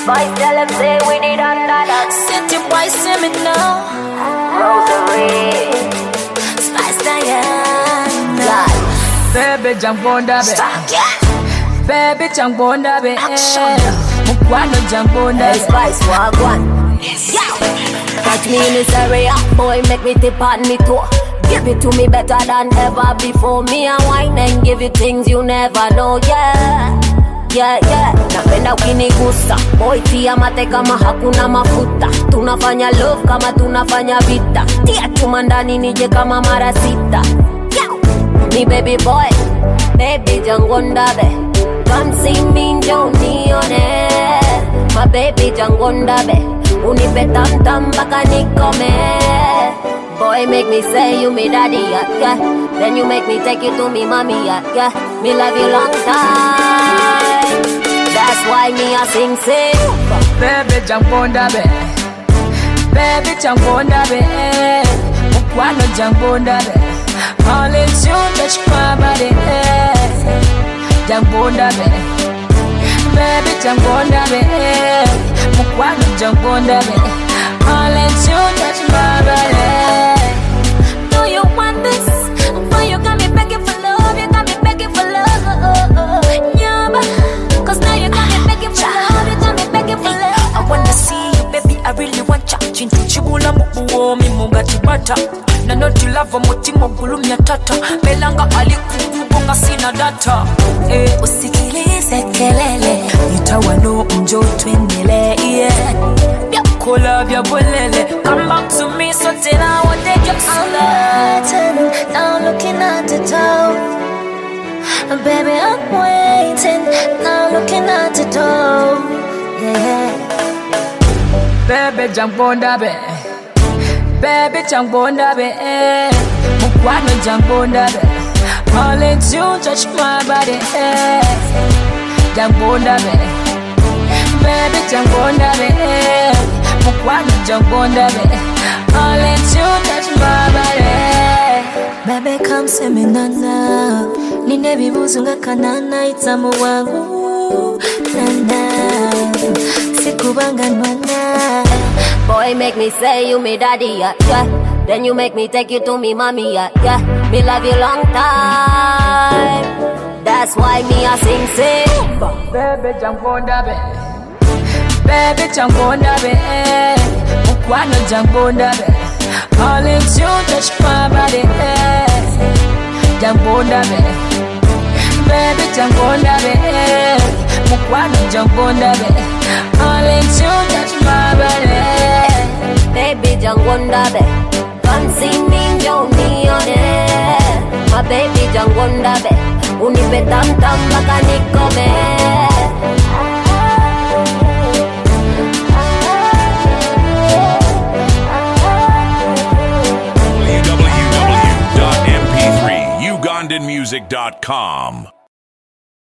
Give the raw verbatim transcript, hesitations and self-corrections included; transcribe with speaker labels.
Speaker 1: Boys tell them say we need another.
Speaker 2: City boys see me now.
Speaker 1: Rosary.
Speaker 2: Spice Diana.
Speaker 1: God.
Speaker 3: Baby Jambonda be.
Speaker 2: Stop, yeah.
Speaker 3: Baby Jambonda be.
Speaker 2: Action.
Speaker 3: Mukwano Jambonda
Speaker 1: Hey
Speaker 3: be.
Speaker 1: Spice, wagwan.
Speaker 2: Yes.
Speaker 1: Catch me in this area, boy, make me tip on me toe. Give it to me better than ever before. Me and wine and give you things you never know, yeah. Yeah, yeah, napenda ukinigusa. Boy, tia mate kama hakuna mafuta. Tunafanya love kama tunafanya vita. Tia chuma ndani nije kama mara sita. Yo, me baby boy, baby Jangonda be. Come see me njo nione. My baby Jangonda be. Unipe tam tam baka nikome. Boy, make me say you me daddy, yeah, yeah. Then you make me take you to me mommy, yeah, yeah. Me love you long time. That's why me a sing sing.
Speaker 3: Baby Jambonda be. Baby Jambonda be. Mukwano Jambonda be. All it's you touch my body. Jambonda be. Baby Jambonda be. Mukwano Jambonda be. All it's you touch my body.
Speaker 2: Do you want this? Boy, you got me begging for love. You got me begging for love. Yeah, but cause now you got me begging for love. You got me begging for love. I wanna see you, baby. I really want ya. Chintu chibula mubuo mi munga tibata. Na noti lava mutimo gulumya tata. Melanga alikukugonga sina data. Eh, usikilize kelele. Nitawano mjo twendele, yeah. Kola vya bolele. Come back to me, so tell I want take your soul. I'm waiting, now I'm looking at the door. Baby, I'm waiting, now I'm looking at the door. Yeah.
Speaker 3: Baby Jambonda be. Baby Jambonda be. Mukwano Jambonda be. All it's you touch my body. Jambonda be. Baby Jambonda be. Mukwano Jambonda be. All it's you touch my body.
Speaker 2: Baby, come see me nana. Nine bibuzu nga kanana itamu wangu nana. Sikubanga nwana.
Speaker 1: Boy, make me say you me daddy, yeah, yeah. Then you make me take you to me mommy, yeah, yeah. Me love you long time. That's why me a sing sing.
Speaker 3: Baby Jambonda be. Baby Jambonda be. Mukwano Jambonda be. All it's you touch my body. Jambonda be. Baby Jambonda be. Mukwano Jambonda be. All it's you touch my body.
Speaker 1: Baby Jangonda be. Come see me njo nione. My baby Jangonda be. Unipe tam tam baka nikome.
Speaker 4: w w w dot m p three ugandan music dot com